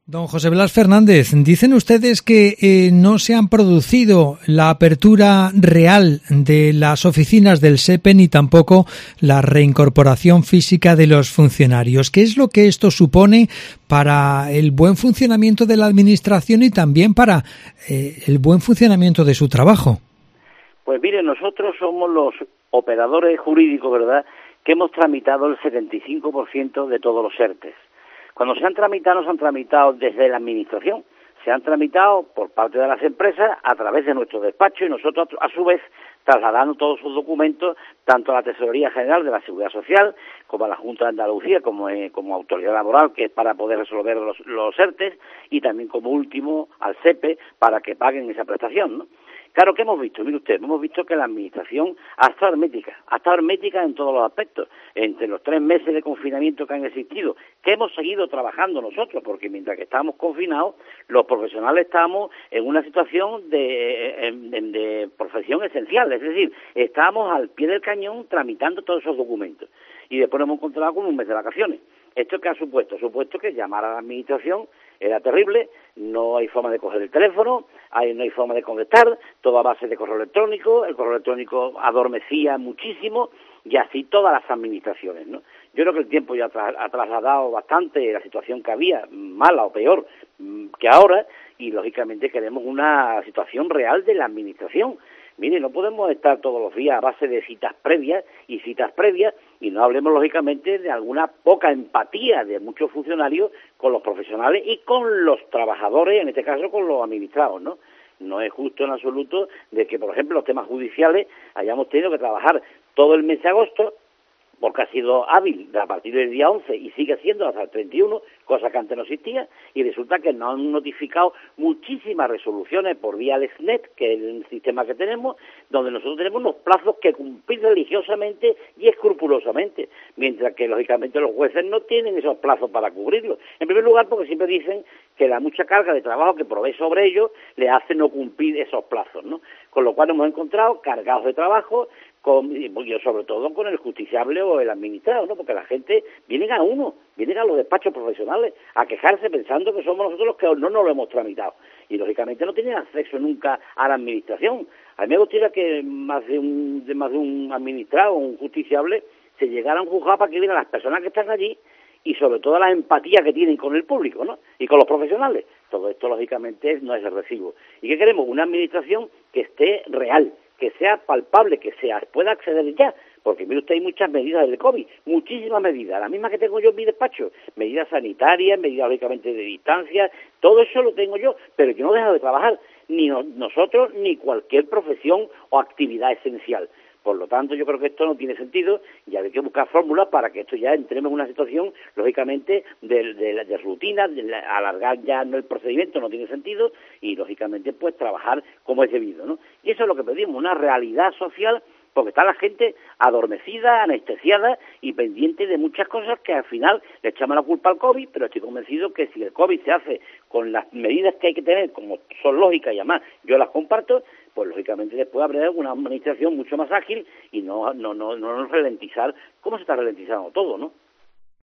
Don José Blas Fernández, dicen ustedes que no se han producido la apertura real de las oficinas del SEPE ni tampoco la reincorporación física de los funcionarios. ¿Qué es lo que esto supone para el buen funcionamiento de la Administración y también para el buen funcionamiento de su trabajo? Pues mire, nosotros somos los operadores jurídicos, ¿verdad?, que hemos tramitado el 75% de todos los ERTES. Cuando se han tramitado desde la Administración, se han tramitado por parte de las empresas a través de nuestro despacho y nosotros, a su vez, trasladando todos sus documentos, tanto a la Tesorería General de la Seguridad Social, como a la Junta de Andalucía, como autoridad laboral, que es para poder resolver los ERTES, y también, como último, al SEPE, para que paguen esa prestación, ¿no? Claro, ¿qué hemos visto? Mire usted, hemos visto que la Administración ha estado hermética en todos los aspectos, entre los 3 meses de confinamiento que han existido, que hemos seguido trabajando nosotros, porque mientras que estábamos confinados, los profesionales estábamos en una situación de profesión esencial, es decir, estábamos al pie del cañón tramitando todos esos documentos, y después nos hemos encontrado con un mes de vacaciones. ¿Esto qué ha supuesto? Ha supuesto que llamar a la Administración era terrible, no hay forma de coger el teléfono, no hay forma de contestar, todo a base de correo electrónico, el correo electrónico adormecía muchísimo, y así todas las administraciones, ¿no? Yo creo que el tiempo ya ha trasladado bastante la situación que había, mala o peor que ahora, y lógicamente queremos una situación real de la Administración. Mire, no podemos estar todos los días a base de citas previas, y no hablemos, lógicamente, de alguna poca empatía de muchos funcionarios con los profesionales y con los trabajadores, en este caso con los administrados, ¿no? No es justo en absoluto de que, por ejemplo, los temas judiciales hayamos tenido que trabajar todo el mes de agosto, porque ha sido hábil a partir del día 11 y sigue siendo hasta el 31, cosa que antes no existía, y resulta que nos han notificado muchísimas resoluciones por vía LexNet, que es el sistema que tenemos, donde nosotros tenemos unos plazos que cumplir religiosamente y escrupulosamente, mientras que, lógicamente, los jueces no tienen esos plazos para cubrirlos. En primer lugar, porque siempre dicen que la mucha carga de trabajo que provee sobre ellos le hace no cumplir esos plazos, ¿no? Con lo cual hemos encontrado cargados de trabajo, sobre todo con el justiciable o el administrado, ¿no? Porque la gente vienen a los despachos profesionales a quejarse pensando que somos nosotros los que no nos lo hemos tramitado, y lógicamente no tienen acceso nunca a la administración. A mí me gustaría que más de un administrado o un justiciable se llegara a un juzgado para que vieran las personas que están allí y sobre todo la empatía que tienen con el público, ¿no? Y con los profesionales. Todo esto, lógicamente, no es de recibo. ¿Y qué queremos? Una administración que esté real, que sea palpable, que pueda acceder ya, porque mire usted, hay muchas medidas del COVID, muchísimas medidas, las mismas que tengo yo en mi despacho, medidas sanitarias, medidas lógicamente de distancia, todo eso lo tengo yo, pero yo no dejo de trabajar, ni nosotros ni cualquier profesión o actividad esencial. Por lo tanto, yo creo que esto no tiene sentido y hay que buscar fórmulas para que esto ya entremos en una situación, lógicamente, de rutina, alargar ya el procedimiento no tiene sentido y, lógicamente, pues trabajar como es debido, ¿no? Y eso es lo que pedimos, una realidad social, porque está la gente adormecida, anestesiada y pendiente de muchas cosas que al final le echamos la culpa al COVID, pero estoy convencido que si el COVID se hace con las medidas que hay que tener, como son lógicas y además yo las comparto, pues lógicamente después habrá una administración mucho más ágil y no ralentizar como se está ralentizando todo, ¿no?